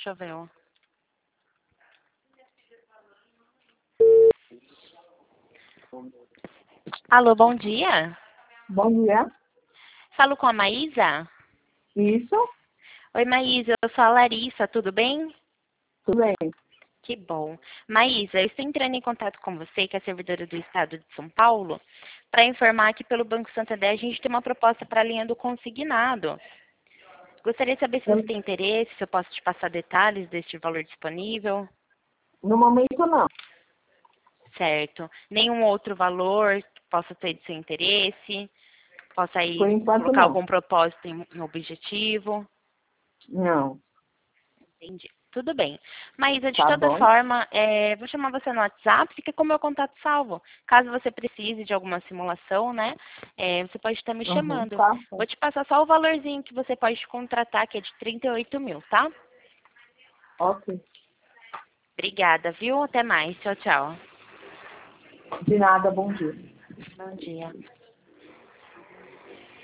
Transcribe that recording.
choveu. Alô, bom dia. Bom dia. Falo com a Maísa? Isso? Oi, Maísa, eu sou a Larissa, tudo bem? Tudo bem. Que bom. Maísa, eu estou entrando em contato com você, que é a servidora do Estado de São Paulo, para informar que pelo Banco Santander a gente tem uma proposta para a linha do consignado. Gostaria de saber se você tem interesse, se eu posso te passar detalhes deste valor disponível. No momento, não. Certo. Nenhum outro valor que possa ter de seu interesse? Possa Por aí enquanto, colocar não. algum propósito em objetivo? Não. Entendi. Tudo bem. Maísa, de Tá toda bom? forma, vou chamar você no WhatsApp, fica com o meu contato salvo. Caso você precise de alguma simulação, né? Você pode estar me Uhum, chamando. tá. Vou te passar só o valorzinho que você pode contratar, que é de 38 mil, tá? Ok. Obrigada, viu? Até mais. Tchau, tchau. De nada, bom dia. Bom dia.